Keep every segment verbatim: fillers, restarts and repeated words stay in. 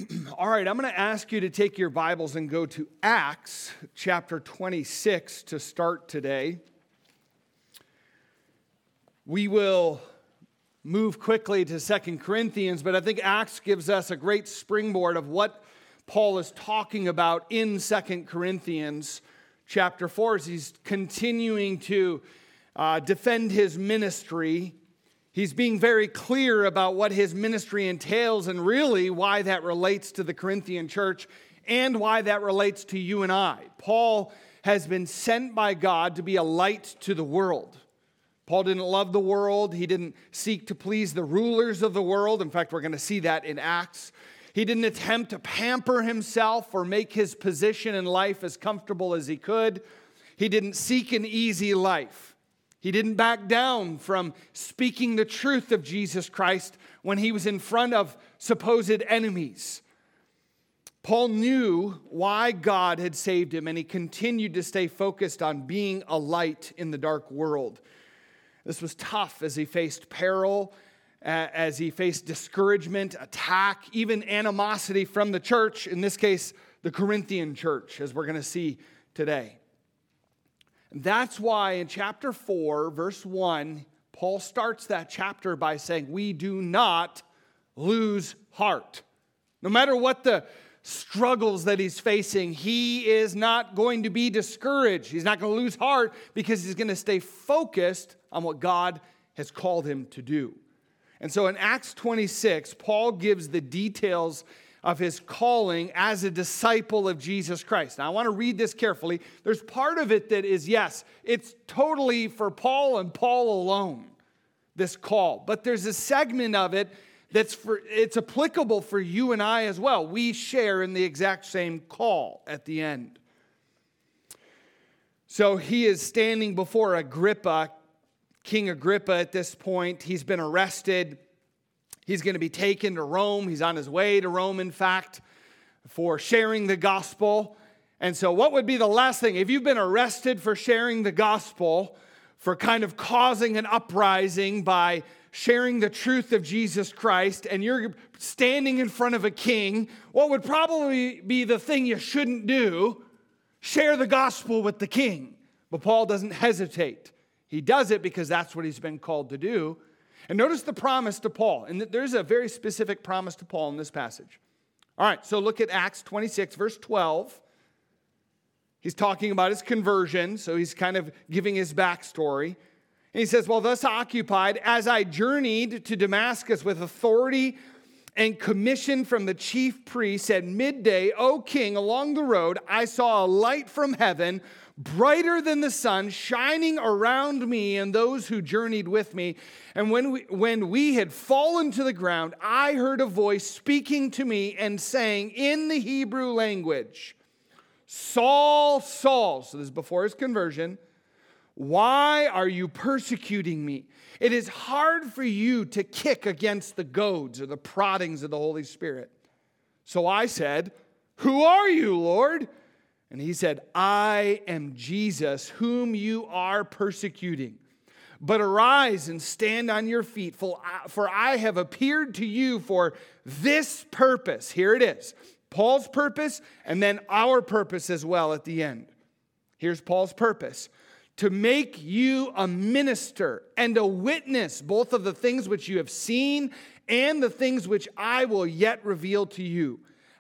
All right, I'm going to ask you to take your Bibles and go to Acts chapter twenty-six to start today. We will move quickly to Second Corinthians, but I think Acts gives us a great springboard of what Paul is talking about in Second Corinthians chapter four as he's continuing to uh, defend his ministry. He's being very clear about what his ministry entails and really why that relates to the Corinthian church and why that relates to you and I. Paul has been sent by God to be a light to the world. Paul didn't love the world. He didn't seek to please the rulers of the world. In fact, we're going to see that in Acts. He didn't attempt to pamper himself or make his position in life as comfortable as he could. He didn't seek an easy life. He didn't back down from speaking the truth of Jesus Christ when he was in front of supposed enemies. Paul knew why God had saved him, and he continued to stay focused on being a light in the dark world. This was tough as he faced peril, as he faced discouragement, attack, even animosity from the church, in this case, the Corinthian church, as we're going to see today. That's why in chapter four, verse one, Paul starts that chapter by saying, we do not lose heart. No matter what the struggles that he's facing, he is not going to be discouraged. He's not going to lose heart because he's going to stay focused on what God has called him to do. And so in Acts twenty-six, Paul gives the details of his calling as a disciple of Jesus Christ. Now, I want to read this carefully. There's part of it that is, yes, it's totally for Paul and Paul alone, this call. But there's a segment of it that's for, it's applicable for you and I as well. We share in the exact same call at the end. So he is standing before Agrippa, King Agrippa at this point. He's been arrested. He's going to be taken to Rome. He's on his way to Rome, in fact, for sharing the gospel. And so what would be the last thing? If you've been arrested for sharing the gospel, for kind of causing an uprising by sharing the truth of Jesus Christ, and you're standing in front of a king, what would probably be the thing you shouldn't do? Share the gospel with the king. But Paul doesn't hesitate. He does it because that's what he's been called to do. And notice the promise to Paul. And there's a very specific promise to Paul in this passage. All right, so look at Acts twenty-six, verse twelve. He's talking about his conversion, so he's kind of giving his backstory. And he says, well, thus occupied, as I journeyed to Damascus with authority and commission from the chief priests at midday, O king, along the road, I saw a light from heaven, brighter than the sun, shining around me and those who journeyed with me. And when we, when we had fallen to the ground, I heard a voice speaking to me and saying in the Hebrew language, Saul, Saul, so this is before his conversion, why are you persecuting me? It is hard for you to kick against the goads or the proddings of the Holy Spirit. So I said, who are you, Lord? And he said, I am Jesus, whom you are persecuting. But arise and stand on your feet, for I have appeared to you for this purpose. Here it is. Paul's purpose, and then our purpose as well at the end. Here's Paul's purpose. To make you a minister and a witness, both of the things which you have seen and the things which I will yet reveal to you.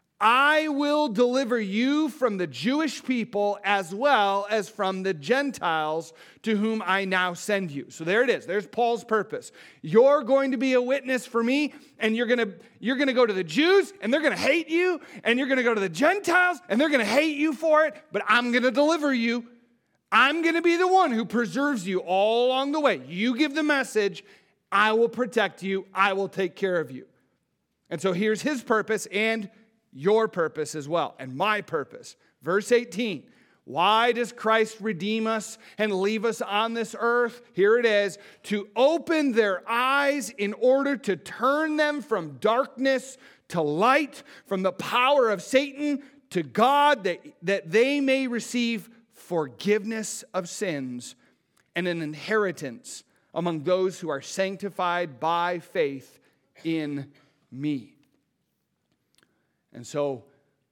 I will deliver you from the Jewish people as well as from the Gentiles to whom I now send you. So there it is. There's Paul's purpose. You're going to be a witness for me, and you're going to, you're going to go to the Jews, and they're going to hate you, and you're going to go to the Gentiles, and they're going to hate you for it, but I'm going to deliver you. I'm going to be the one who preserves you all along the way. You give the message, I will protect you, I will take care of you. And so here's his purpose and your purpose as well, and my purpose. Verse eighteen, why does Christ redeem us and leave us on this earth? Here it is, to open their eyes in order to turn them from darkness to light, from the power of Satan to God, that, that they may receive forgiveness of sins and an inheritance among those who are sanctified by faith in me. And so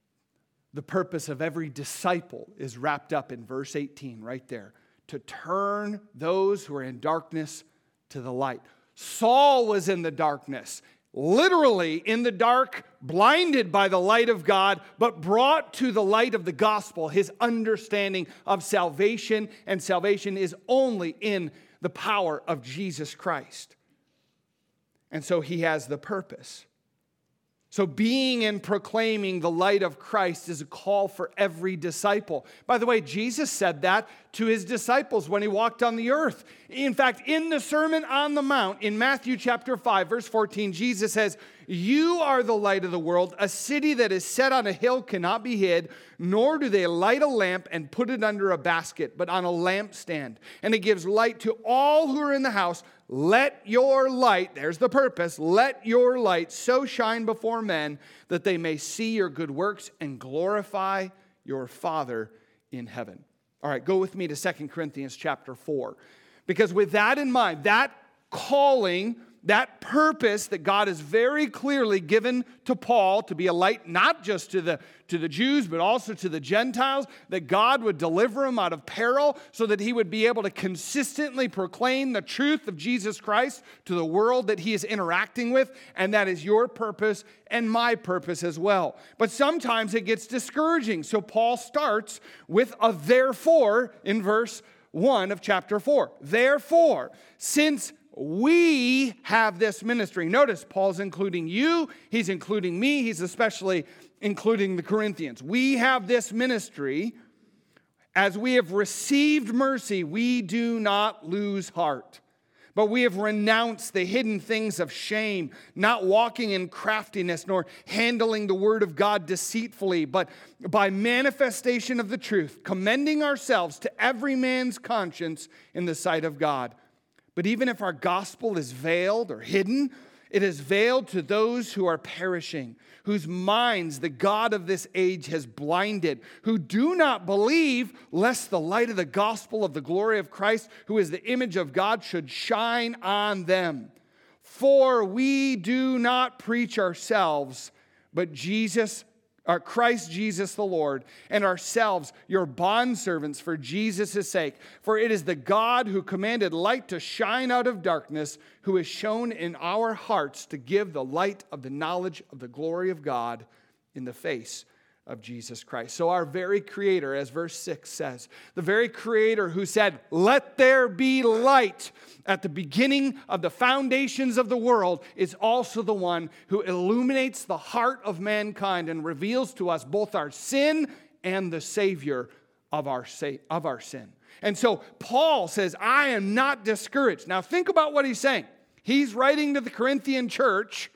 the purpose of every disciple is wrapped up in verse eighteen right there. To turn those who are in darkness to the light. Saul was in the darkness, literally in the dark, blinded by the light of God, but brought to the light of the gospel, his understanding of salvation. And salvation is only in the power of Jesus Christ. And so he has the purpose. So being and proclaiming the light of Christ is a call for every disciple. By the way, Jesus said that to his disciples when he walked on the earth. In fact, in the Sermon on the Mount, in Matthew chapter five, verse fourteen, Jesus says, "You are the light of the world. A city that is set on a hill cannot be hid, nor do they light a lamp and put it under a basket, but on a lampstand. And it gives light to all who are in the house. Let your light," there's the purpose, "let your light so shine before men that they may see your good works and glorify your Father in heaven." All right, go with me to Second Corinthians chapter four. Because with that in mind, that calling, that purpose that God has very clearly given to Paul to be a light not just to the, to the Jews, but also to the Gentiles, that God would deliver him out of peril so that he would be able to consistently proclaim the truth of Jesus Christ to the world that he is interacting with. And that is your purpose and my purpose as well. But sometimes it gets discouraging. So Paul starts with a therefore in verse one of chapter four. Therefore, since we have this ministry. Notice Paul's including you. He's including me. He's especially including the Corinthians. We have this ministry. As we have received mercy, we do not lose heart. But we have renounced the hidden things of shame, not walking in craftiness, nor handling the word of God deceitfully, but by manifestation of the truth, commending ourselves to every man's conscience in the sight of God. But even if our gospel is veiled or hidden, it is veiled to those who are perishing, whose minds the God of this age has blinded, who do not believe, lest the light of the gospel of the glory of Christ, who is the image of God, should shine on them. For we do not preach ourselves, but Jesus Our Christ Jesus the Lord, and ourselves your bondservants for Jesus' sake. For it is the God who commanded light to shine out of darkness, who has shown in our hearts to give the light of the knowledge of the glory of God in the face of Jesus Christ. So our very Creator, as verse six says, the very Creator who said, "Let there be light," at the beginning of the foundations of the world, is also the one who illuminates the heart of mankind and reveals to us both our sin and the Savior of our, of our sin. And so Paul says, I am not discouraged. Now think about what he's saying. He's writing to the Corinthian church,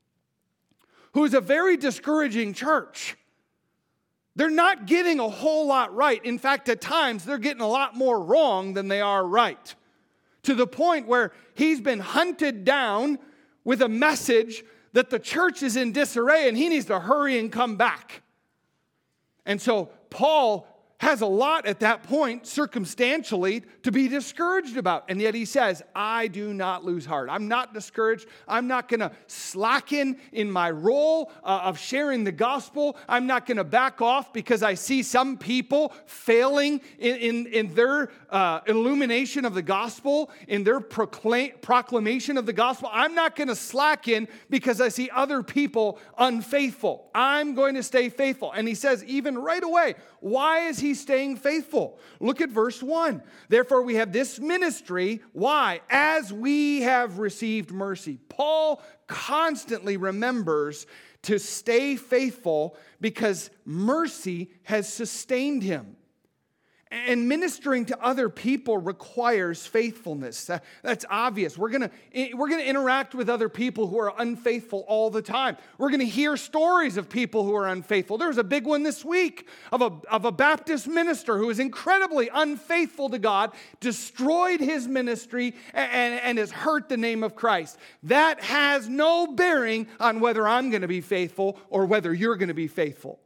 who is a very discouraging church. They're not getting a whole lot right. In fact, at times, they're getting a lot more wrong than they are right. To the point where he's been hunted down with a message that the church is in disarray and he needs to hurry and come back. And so Paul has a lot at that point, circumstantially, to be discouraged about. And yet he says, I do not lose heart. I'm not discouraged. I'm not going to slacken in my role uh, of sharing the gospel. I'm not going to back off because I see some people failing in, in, in their uh, illumination of the gospel, in their proclaim, proclamation of the gospel. I'm not going to slacken because I see other people unfaithful. I'm going to stay faithful. And he says, even right away, why is he staying faithful? Look at verse one. Therefore, we have this ministry. Why? As we have received mercy. Paul constantly remembers to stay faithful because mercy has sustained him. And ministering to other people requires faithfulness. That, that's obvious. We're going to we're going to interact with other people who are unfaithful all the time. We're going to hear stories of people who are unfaithful. There was a big one this week of a, of a Baptist minister who was incredibly unfaithful to God, destroyed his ministry, and, and, and has hurt the name of Christ. That has no bearing on whether I'm going to be faithful or whether you're going to be faithful.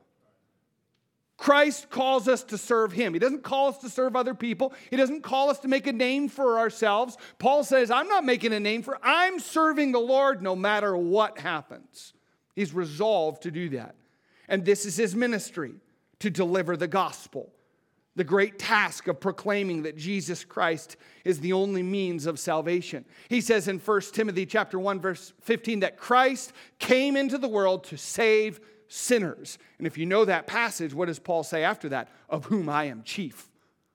Christ calls us to serve him. He doesn't call us to serve other people. He doesn't call us to make a name for ourselves. Paul says, I'm not making a name for, I'm serving the Lord no matter what happens. He's resolved to do that. And this is his ministry, to deliver the gospel. The great task of proclaiming that Jesus Christ is the only means of salvation. He says in First Timothy chapter one, verse fifteen, that Christ came into the world to save sinners. And if you know that passage, what does Paul say after that? Of whom I am chief.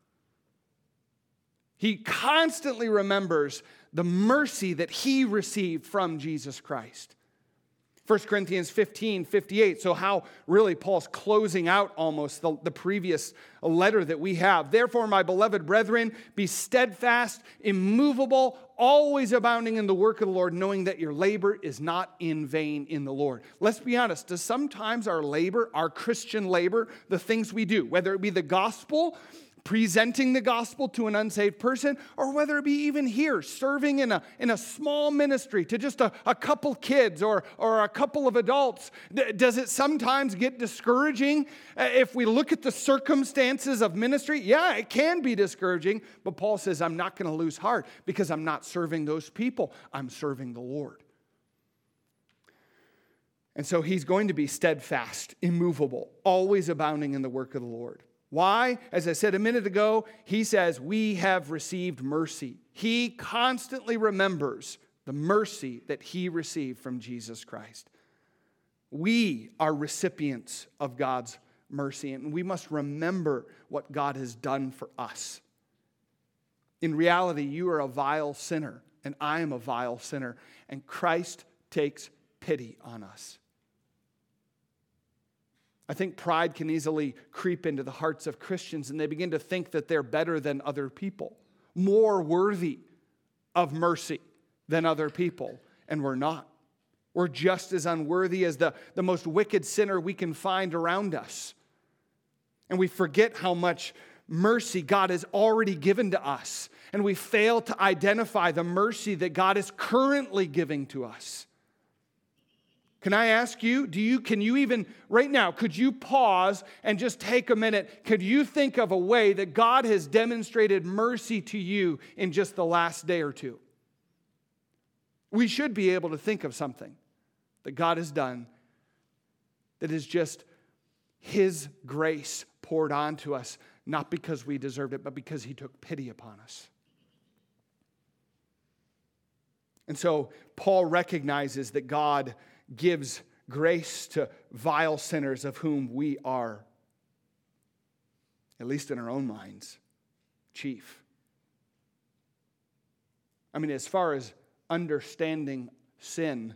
He constantly remembers the mercy that he received from Jesus Christ. First Corinthians fifteen, fifty-eight. So how really Paul's closing out almost the, the previous letter that we have. Therefore, my beloved brethren, be steadfast, immovable, always abounding in the work of the Lord, knowing that your labor is not in vain in the Lord. Let's be honest. Does sometimes our labor, our Christian labor, the things we do, whether it be the gospel, presenting the gospel to an unsaved person, or whether it be even here, serving in a, in a small ministry to just a, a couple kids or, or a couple of adults, D- does it sometimes get discouraging if we look at the circumstances of ministry? Yeah, it can be discouraging, but Paul says, I'm not going to lose heart because I'm not serving those people. I'm serving the Lord. And so he's going to be steadfast, immovable, always abounding in the work of the Lord. Why? As I said a minute ago, he says, we have received mercy. He constantly remembers the mercy that he received from Jesus Christ. We are recipients of God's mercy, and we must remember what God has done for us. In reality, you are a vile sinner, and I am a vile sinner, and Christ takes pity on us. I think pride can easily creep into the hearts of Christians, and they begin to think that they're better than other people, more worthy of mercy than other people, and we're not. We're just as unworthy as the, the most wicked sinner we can find around us. And we forget how much mercy God has already given to us, and we fail to identify the mercy that God is currently giving to us. Can I ask you, do you, can you even, right now, could you pause and just take a minute? Could you think of a way that God has demonstrated mercy to you in just the last day or two? We should be able to think of something that God has done that is just His grace poured onto us, not because we deserved it, but because He took pity upon us. And so Paul recognizes that God gives grace to vile sinners of whom we are, at least in our own minds, chief. I mean, as far as understanding sin,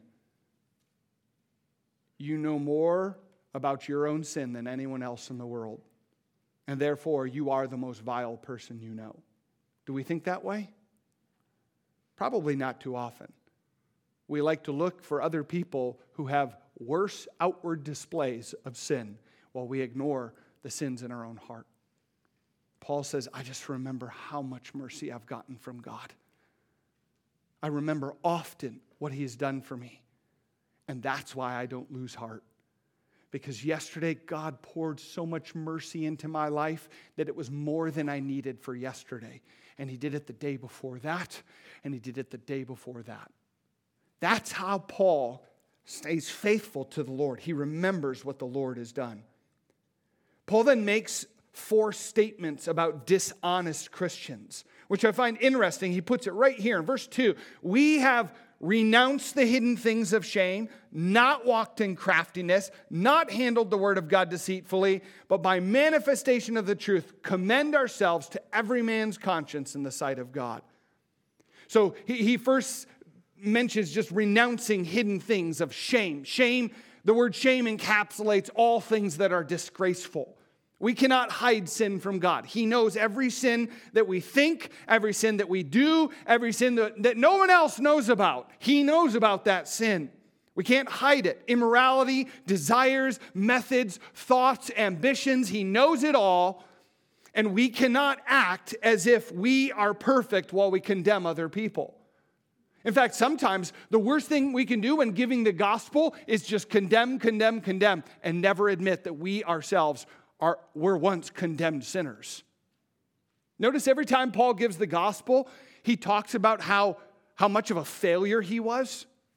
you know more about your own sin than anyone else in the world. And therefore, you are the most vile person you know. Do we think that way? Probably not too often. We like to look for other people who have worse outward displays of sin while we ignore the sins in our own heart. Paul says, I just remember how much mercy I've gotten from God. I remember often what He has done for me. And that's why I don't lose heart. Because yesterday, God poured so much mercy into my life that it was more than I needed for yesterday. And He did it the day before that, and He did it the day before that. That's how Paul stays faithful to the Lord. He remembers what the Lord has done. Paul then makes four statements about dishonest Christians, which I find interesting. He puts it right here in verse two. We have renounced the hidden things of shame, not walked in craftiness, not handled the word of God deceitfully, but by manifestation of the truth, commend ourselves to every man's conscience in the sight of God. So he, he first mentions just renouncing hidden things of shame. Shame, the word shame encapsulates all things that are disgraceful. We cannot hide sin from God. He knows every sin that we think, every sin that we do, every sin that, that no one else knows about. He knows about that sin. We can't hide it. Immorality, desires, methods, thoughts, ambitions. He knows it all. And we cannot act as if we are perfect while we condemn other people. In fact, sometimes the worst thing we can do when giving the gospel is just condemn, condemn, condemn, and never admit that we ourselves are were once condemned sinners. Notice every time Paul gives the gospel, he talks about how, how much of a failure he was.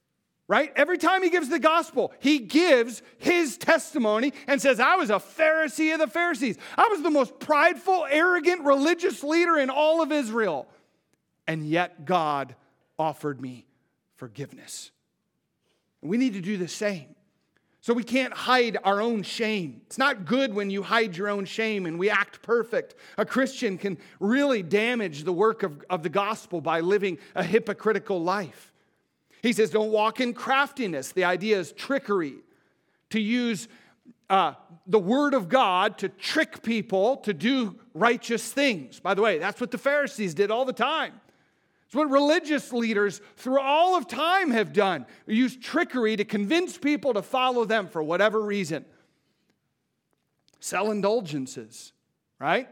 Right? Every time he gives the gospel, he gives his testimony and says, I was a Pharisee of the Pharisees. I was the most prideful, arrogant, religious leader in all of Israel. And yet God offered me forgiveness. We need to do the same. So we can't hide our own shame. It's not good when you hide your own shame and we act perfect. A Christian can really damage the work of, of the gospel by living a hypocritical life. He says, don't walk in craftiness. The idea is trickery. To use uh, the word of God to trick people to do righteous things. By the way, that's what the Pharisees did all the time. It's what religious leaders through all of time have done. They use trickery to convince people to follow them for whatever reason. Sell indulgences, right?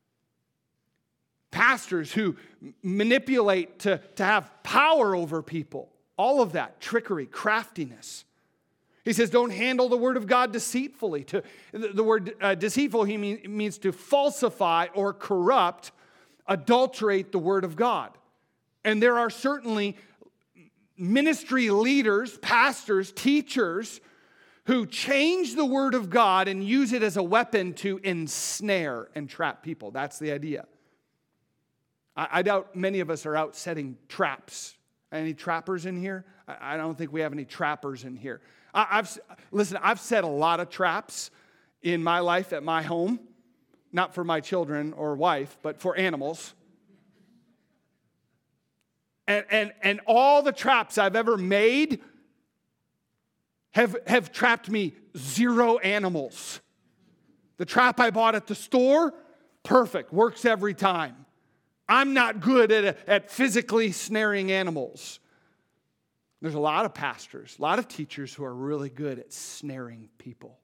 Pastors who manipulate to, to have power over people. All of that, trickery, craftiness. He says, don't handle the word of God deceitfully. To, the, the word uh, deceitful, he mean, means to falsify or corrupt, adulterate the word of God. And there are certainly ministry leaders, pastors, teachers who change the word of God and use it as a weapon to ensnare and trap people. That's the idea. I, I doubt many of us are out setting traps. Any trappers in here? I, I don't think we have any trappers in here. I, I've listen, I've set a lot of traps in my life at my home. Not for my children or wife, but for animals. And, and, and all the traps I've ever made have, have trapped me zero animals. The trap I bought at the store, perfect, works every time. I'm not good at, at physically snaring animals. There's a lot of pastors, a lot of teachers who are really good at snaring people.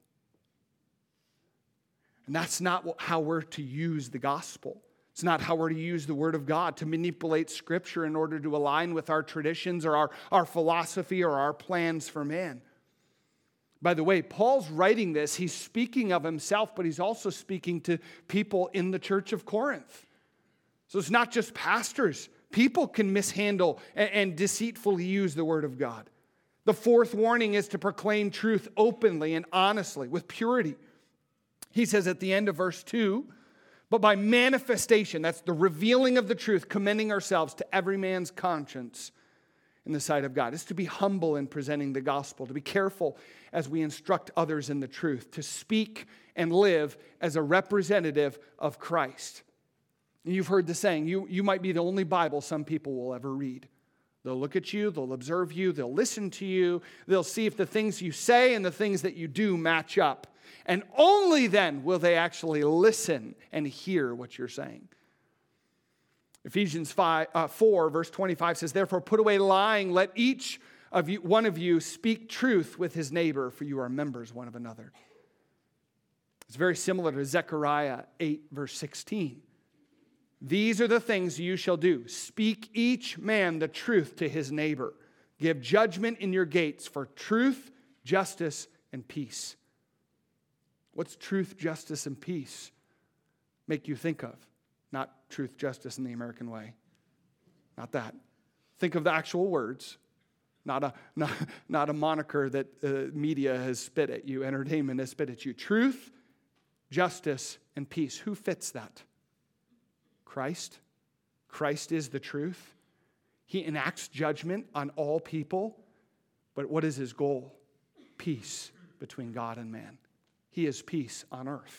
And that's not how we're to use the gospel. It's not how we're to use the word of God to manipulate Scripture in order to align with our traditions or our, our philosophy or our plans for man. By the way, Paul's writing this. He's speaking of himself, but he's also speaking to people in the church of Corinth. So it's not just pastors. People can mishandle and, and deceitfully use the word of God. The fourth warning is to proclaim truth openly and honestly with purity. He says at the end of verse two, but by manifestation, that's the revealing of the truth, commending ourselves to every man's conscience in the sight of God. It's to be humble in presenting the gospel, to be careful as we instruct others in the truth, to speak and live as a representative of Christ. You've heard the saying, you, you might be the only Bible some people will ever read. They'll look at you, they'll observe you, they'll listen to you, they'll see if the things you say and the things that you do match up. And only then will they actually listen and hear what you're saying. Ephesians five, uh, four, verse twenty-five says, therefore put away lying, let each of you, one of you speak truth with his neighbor, for you are members one of another. It's very similar to Zechariah eight, verse sixteen. These are the things you shall do. Speak each man the truth to his neighbor. Give judgment in your gates for truth, justice, and peace. What's truth, justice, and peace make you think of? Not truth, justice in the American way. Not that. Think of the actual words. Not a, not, not a moniker that uh, media has spit at you, entertainment has spit at you. Truth, justice, and peace. Who fits that? Christ. Christ is the truth. He enacts judgment on all people. But what is his goal? Peace between God and man. He is peace on earth.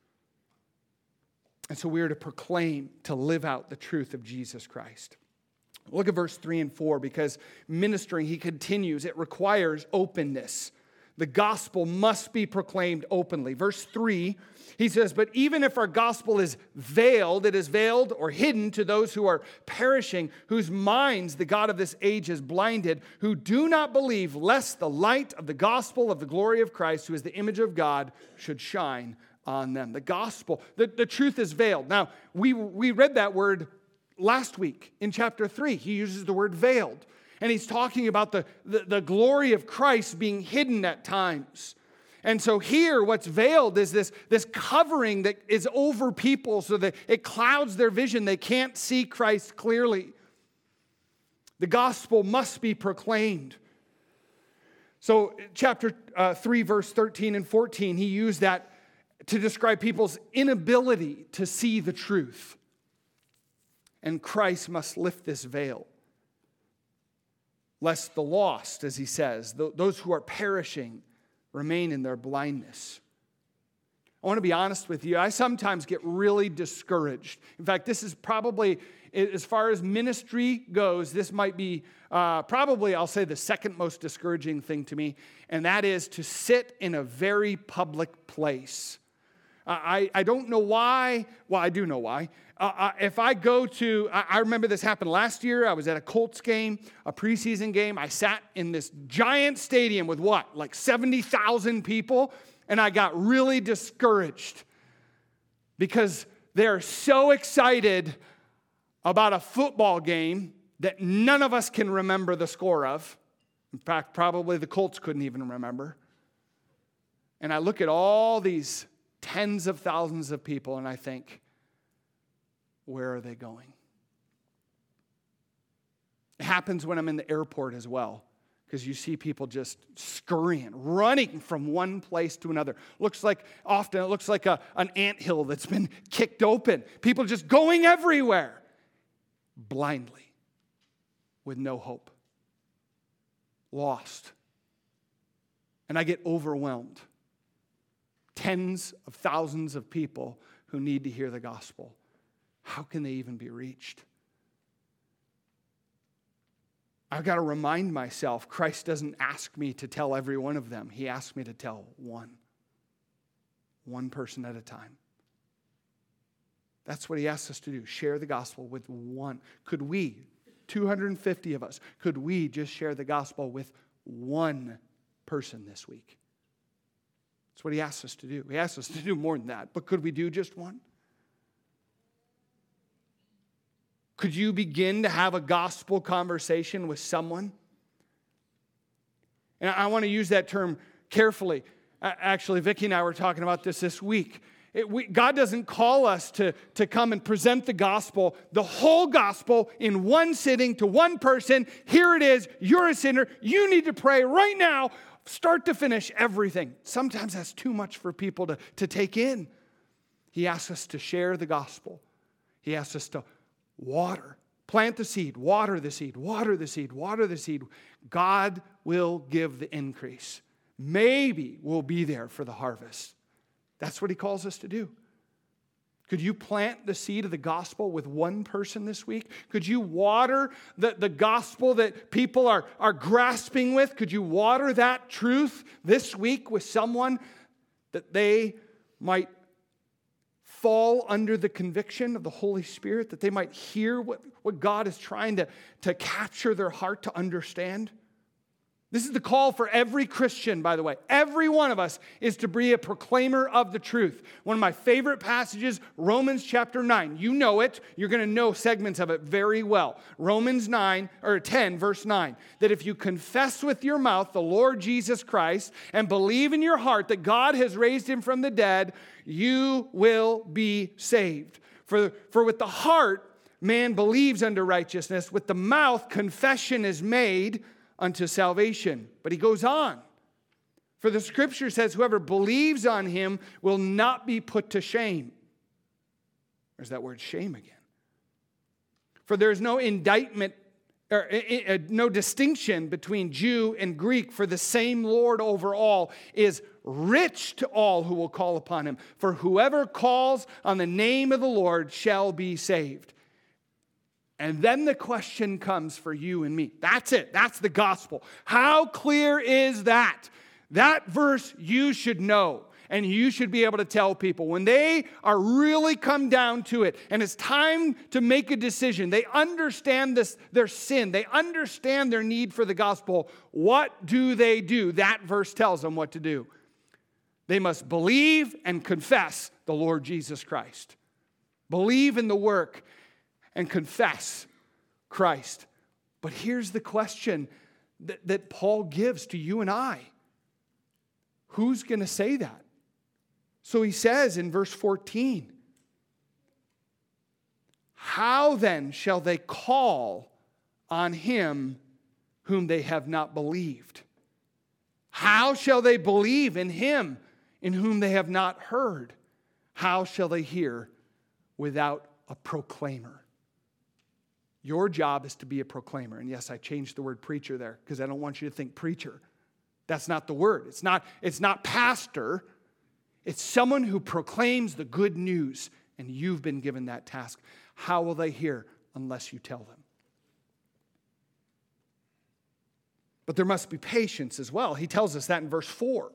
And so we are to proclaim, to live out the truth of Jesus Christ. Look at verse three and four, because ministering, he continues, it requires openness. The gospel must be proclaimed openly. Verse three, he says, but even if our gospel is veiled, it is veiled or hidden to those who are perishing, whose minds the God of this age has blinded, who do not believe, lest the light of the gospel of the glory of Christ, who is the image of God, should shine on them. The gospel, the, the truth is veiled. Now, we, we read that word last week in chapter three. He uses the word veiled. And he's talking about the, the, the glory of Christ being hidden at times. And so here, what's veiled is this, this covering that is over people so that it clouds their vision. They can't see Christ clearly. The gospel must be proclaimed. So chapter uh, three, verse thirteen and fourteen, he used that to describe people's inability to see the truth. And Christ must lift this veil, lest the lost, as he says, th- those who are perishing, remain in their blindness. I want to be honest with you. I sometimes get really discouraged. In fact, this is probably, as far as ministry goes, this might be uh, probably, I'll say, the second most discouraging thing to me, and that is to sit in a very public place. Uh, I, I don't know why. Well, I do know why. Uh, uh, if I go to, I, I remember this happened last year. I was at a Colts game, a preseason game. I sat in this giant stadium with what, like seventy thousand people, and I got really discouraged because they're so excited about a football game that none of us can remember the score of. In fact, probably the Colts couldn't even remember. And I look at all these tens of thousands of people, and I think, where are they going? It happens when I'm in the airport as well, because you see people just scurrying, running from one place to another. Looks like, often it looks like a, an anthill that's been kicked open. People just going everywhere, blindly, with no hope, lost. And I get overwhelmed. Tens of thousands of people who need to hear the gospel. How can they even be reached? I've got to remind myself, Christ doesn't ask me to tell every one of them. He asks me to tell one. One person at a time. That's what he asks us to do. Share the gospel with one. Could we, two hundred fifty of us, could we just share the gospel with one person this week? That's what he asks us to do. He asks us to do more than that. But could we do just one? Could you begin to have a gospel conversation with someone? And I want to use that term carefully. Actually, Vicki and I were talking about this this week. It, we, God doesn't call us to, to come and present the gospel, the whole gospel in one sitting to one person. Here it is. You're a sinner. You need to pray right now, start to finish, everything. Sometimes that's too much for people to, to take in. He asks us to share the gospel. He asks us to water, plant the seed, water the seed, water the seed, water the seed. God will give the increase. Maybe we'll be there for the harvest. That's what he calls us to do. Could you plant the seed of the gospel with one person this week? Could you water the, the gospel that people are, are grasping with? Could you water that truth this week with someone that they might fall under the conviction of the Holy Spirit, that they might hear what, what God is trying to, to capture their heart to understand? This is the call for every Christian, by the way. Every one of us is to be a proclaimer of the truth. One of my favorite passages, Romans chapter nine. You know it. You're going to know segments of it very well. Romans nine, or ten, verse nine. That if you confess with your mouth the Lord Jesus Christ and believe in your heart that God has raised him from the dead, you will be saved. For, for with the heart man believes unto righteousness, with the mouth confession is made unto salvation. But he goes on. For the scripture says, whoever believes on him will not be put to shame. There's that word shame again. For there is no indictment, or uh, no distinction between Jew and Greek, for the same Lord over all is rich to all who will call upon him. For whoever calls on the name of the Lord shall be saved. And then the question comes for you and me. That's it. That's the gospel. How clear is that? That verse you should know. And you should be able to tell people when they are really come down to it and it's time to make a decision. They understand this, their sin. They understand their need for the gospel. What do they do? That verse tells them what to do. They must believe and confess the Lord Jesus Christ. Believe in the work and confess Christ. But here's the question that, that Paul gives to you and I. Who's going to say that? So he says in verse fourteen, how then shall they call on him whom they have not believed? How shall they believe in him in whom they have not heard? How shall they hear without a proclaimer? Your job is to be a proclaimer. And yes, I changed the word preacher there because I don't want you to think preacher. That's not the word. It's not, it's not pastor. It's someone who proclaims the good news, and you've been given that task. How will they hear unless you tell them? But there must be patience as well. He tells us that in verse four.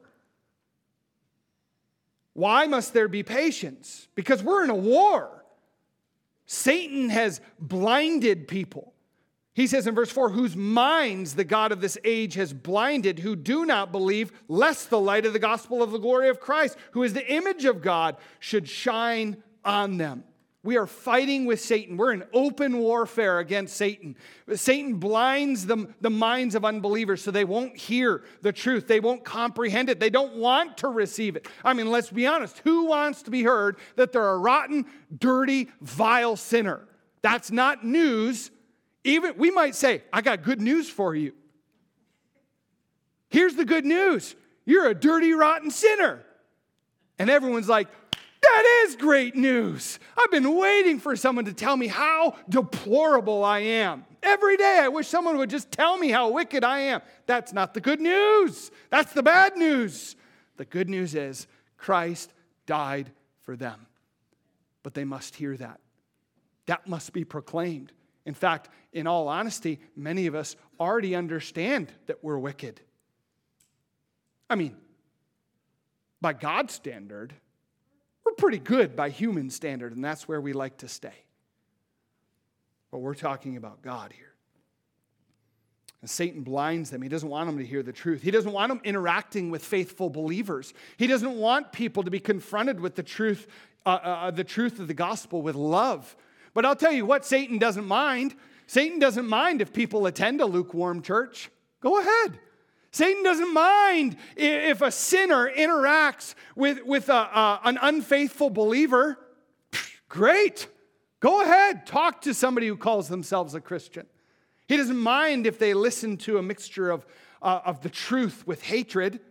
Why must there be patience? Because we're in a war. Satan has blinded people. He says in verse four, whose minds the God of this age has blinded, who do not believe, lest the light of the gospel of the glory of Christ, who is the image of God, should shine on them. We are fighting with Satan. We're in open warfare against Satan. Satan blinds the, the minds of unbelievers so they won't hear the truth. They won't comprehend it. They don't want to receive it. I mean, let's be honest. Who wants to be heard that they're a rotten, dirty, vile sinner? That's not news. Even we might say, I got good news for you. Here's the good news. You're a dirty, rotten sinner. And everyone's like, that is great news. I've been waiting for someone to tell me how deplorable I am. Every day I wish someone would just tell me how wicked I am. That's not the good news. That's the bad news. The good news is Christ died for them. But they must hear that. That must be proclaimed. In fact, in all honesty, many of us already understand that we're wicked. I mean, by God's standard, we're pretty good by human standard, and that's where we like to stay. But we're talking about God here. And Satan blinds them. He doesn't want them to hear the truth. He doesn't want them interacting with faithful believers. He doesn't want people to be confronted with the truth, uh, uh, the truth of the gospel with love. But I'll tell you what, Satan doesn't mind. Satan doesn't mind if people attend a lukewarm church. Go ahead. Satan doesn't mind if a sinner interacts with, with a, a, an unfaithful believer. Great. Go ahead. Talk to somebody who calls themselves a Christian. He doesn't mind if they listen to a mixture of, uh, of the truth with hatred.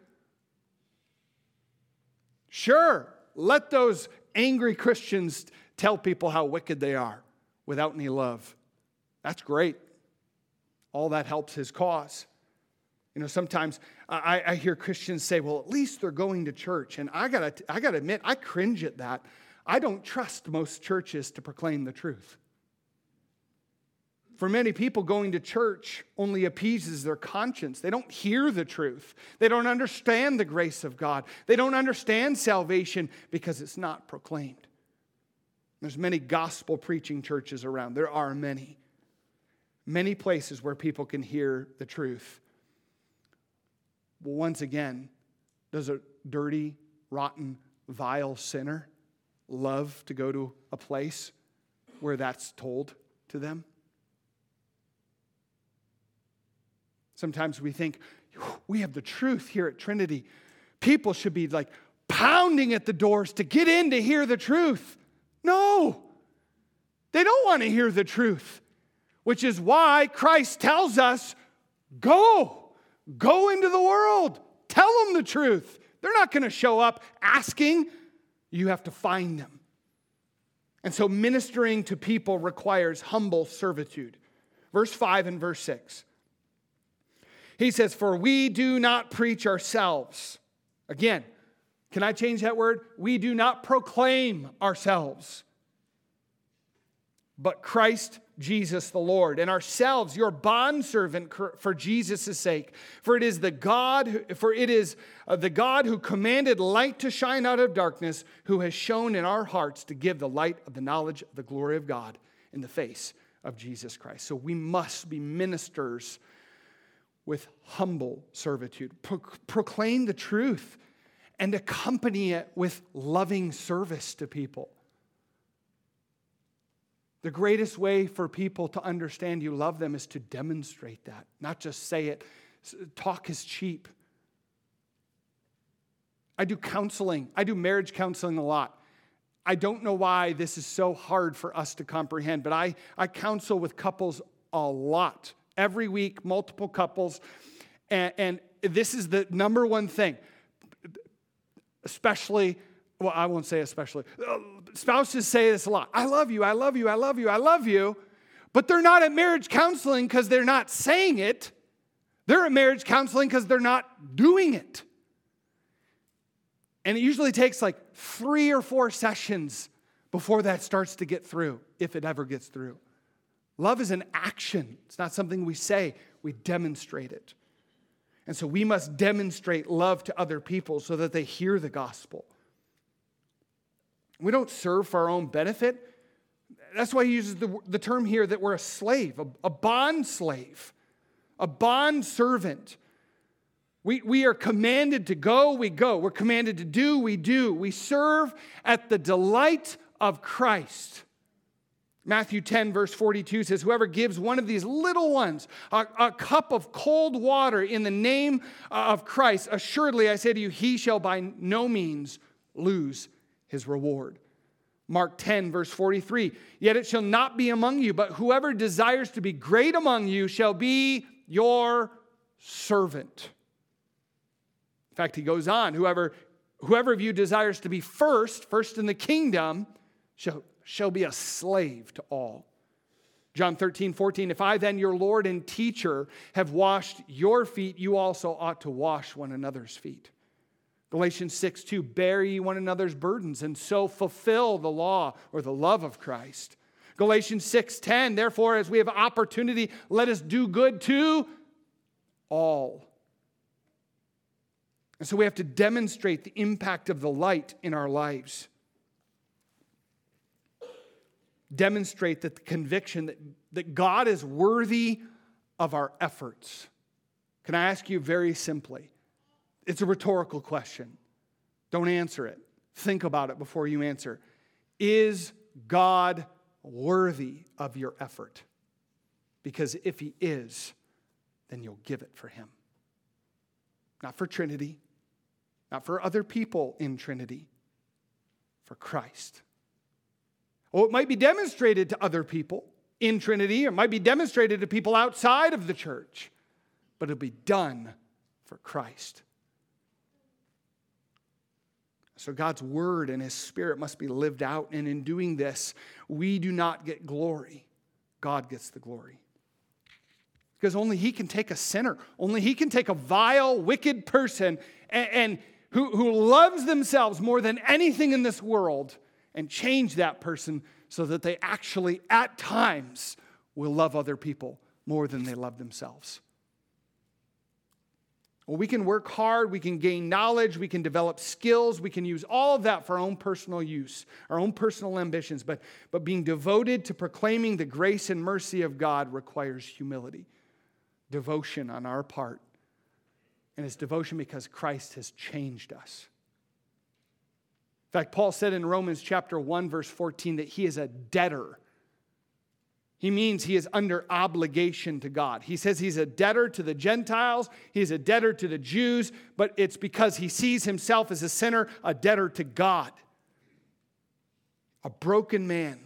Sure, let those angry Christians tell people how wicked they are without any love. That's great. All that helps his cause. You know, sometimes I, I hear Christians say, well, at least they're going to church. And I gotta, I gotta admit, I cringe at that. I don't trust most churches to proclaim the truth. For many people, going to church only appeases their conscience. They don't hear the truth. They don't understand the grace of God. They don't understand salvation because it's not proclaimed. There's many gospel preaching churches around. There are many. Many places where people can hear the truth. Well, once again, does a dirty, rotten, vile sinner love to go to a place where that's told to them? Sometimes we think, we have the truth here at Trinity. People should be like pounding at the doors to get in to hear the truth. No, they don't want to hear the truth, which is why Christ tells us, go. Go into the world. Tell them the truth. They're not going to show up asking. You have to find them. And so ministering to people requires humble servitude. Verse five and verse six. He says, for we do not preach ourselves. Again, can I change that word? We do not proclaim ourselves, but Christ Jesus the Lord, and ourselves your bondservant for Jesus' sake. For it is the God, for it is the God who commanded light to shine out of darkness, who has shown in our hearts to give the light of the knowledge of the glory of God in the face of Jesus Christ. So we must be ministers with humble servitude. Pro- proclaim the truth and accompany it with loving service to people. The greatest way for people to understand you love them is to demonstrate that, not just say it. Talk is cheap. I do counseling. I do marriage counseling a lot. I don't know why this is so hard for us to comprehend, but I, I counsel with couples a lot. Every week, multiple couples. And, and this is the number one thing, especially, well, I won't say especially. Spouses say this a lot. I love you, I love you, I love you, I love you. But they're not at marriage counseling because they're not saying it. They're at marriage counseling because they're not doing it. And it usually takes like three or four sessions before that starts to get through, if it ever gets through. Love is an action. It's not something we say. We demonstrate it. And so we must demonstrate love to other people so that they hear the gospel. We don't serve for our own benefit. That's why he uses the, the term here that we're a slave, a, a bond slave, a bond servant. We, we are commanded to go, we go. We're commanded to do, we do. We serve at the delight of Christ. Matthew ten, verse forty-two says, whoever gives one of these little ones a, a cup of cold water in the name of Christ, assuredly I say to you, he shall by no means lose his reward. Mark ten, verse forty-three, yet it shall not be among you, but whoever desires to be great among you shall be your servant. In fact, he goes on, whoever, whoever of you desires to be first, first in the kingdom, shall, shall be a slave to all. John thirteen, fourteen, if I then, your Lord and teacher, have washed your feet, you also ought to wash one another's feet. Galatians six, two, bear ye one another's burdens, and so fulfill the law or the love of Christ. Galatians six, ten, therefore, as we have opportunity, let us do good to all. And so we have to demonstrate the impact of the light in our lives. Demonstrate that the conviction that, that God is worthy of our efforts. Can I ask you very simply? It's a rhetorical question. Don't answer it. Think about it before you answer. Is God worthy of your effort? Because if he is, then you'll give it for him. Not for Trinity, not for other people in Trinity, for Christ. Well, it might be demonstrated to other people in Trinity, or it might be demonstrated to people outside of the church, but it'll be done for Christ. So God's word and his spirit must be lived out, and in doing this, we do not get glory. God gets the glory. Because only he can take a sinner, only he can take a vile, wicked person and, and who, who loves themselves more than anything in this world and change that person so that they actually, at times, will love other people more than they love themselves. Well, we can work hard, we can gain knowledge, we can develop skills, we can use all of that for our own personal use, our own personal ambitions, but, but being devoted to proclaiming the grace and mercy of God requires humility, devotion on our part. And it's devotion because Christ has changed us. In fact, Paul said in Romans chapter one, verse fourteen, that he is a debtor. He means he is under obligation to God. He says he's a debtor to the Gentiles, he's a debtor to the Jews, but it's because he sees himself as a sinner, a debtor to God. A broken man.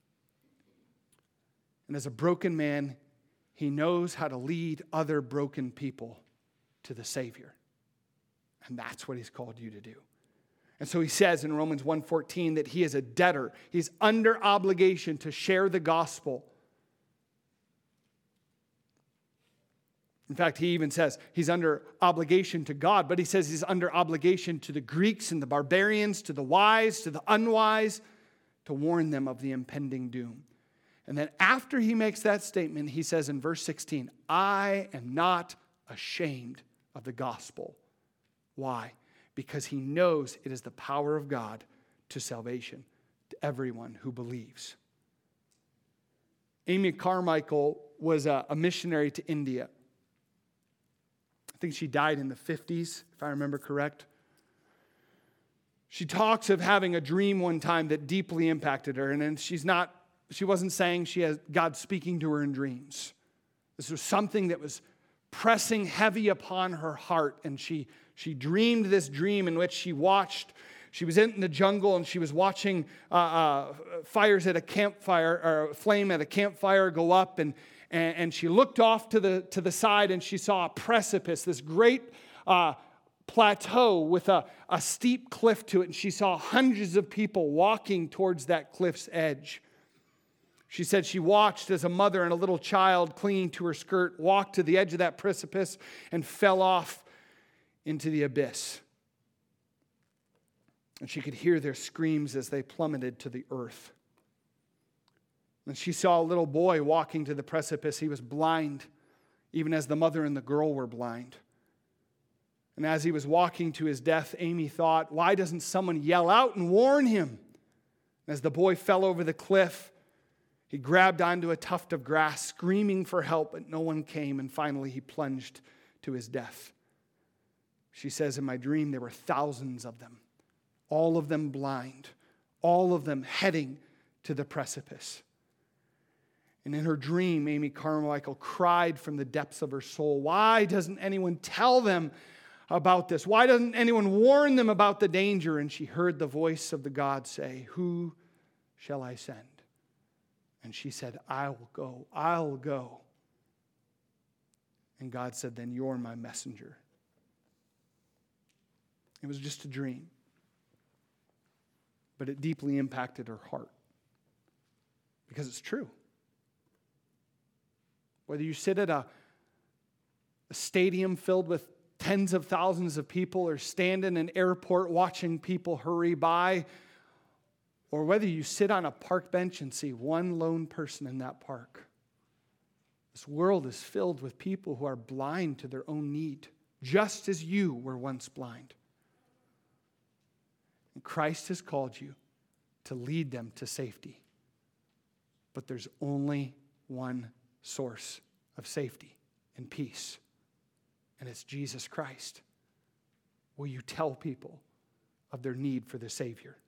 And as a broken man, he knows how to lead other broken people to the Savior. And that's what he's called you to do. And so he says in Romans one fourteen that he is a debtor. He's under obligation to share the gospel. In fact, he even says he's under obligation to God, but he says he's under obligation to the Greeks and the barbarians, to the wise, to the unwise, to warn them of the impending doom. And then after he makes that statement, he says in verse sixteen, I am not ashamed of the gospel. Why? Because he knows it is the power of God to salvation, to everyone who believes. Amy Carmichael was a, a missionary to India. I think she died in the fifties, if I remember correct. She talks of having a dream one time that deeply impacted her, and then she's not, she wasn't saying she has God speaking to her in dreams. This was something that was pressing heavy upon her heart, and she She dreamed this dream in which she watched, she was in the jungle and she was watching uh, uh, fires at a campfire, or a flame at a campfire go up, and, and, and she looked off to the, to the side and she saw a precipice, this great uh, plateau with a, a steep cliff to it, and she saw hundreds of people walking towards that cliff's edge. She said she watched as a mother and a little child clinging to her skirt walked to the edge of that precipice and fell off into the abyss. And she could hear their screams as they plummeted to the earth. And she saw a little boy walking to the precipice. He was blind, even as the mother and the girl were blind. And as he was walking to his death, Amy thought, why doesn't someone yell out and warn him? As the boy fell over the cliff, he grabbed onto a tuft of grass, screaming for help, but no one came, and finally he plunged to his death. She says, in my dream, there were thousands of them, all of them blind, all of them heading to the precipice. And in her dream, Amy Carmichael cried from the depths of her soul, why doesn't anyone tell them about this? Why doesn't anyone warn them about the danger? And she heard the voice of the God say, who shall I send? And she said, I will go, I'll go. And God said, then you're my messenger. It was just a dream, but it deeply impacted her heart because it's true. Whether you sit at a, a stadium filled with tens of thousands of people or stand in an airport watching people hurry by, or whether you sit on a park bench and see one lone person in that park, this world is filled with people who are blind to their own need, just as you were once blind. And Christ has called you to lead them to safety. But there's only one source of safety and peace, and it's Jesus Christ. Will you tell people of their need for the Savior?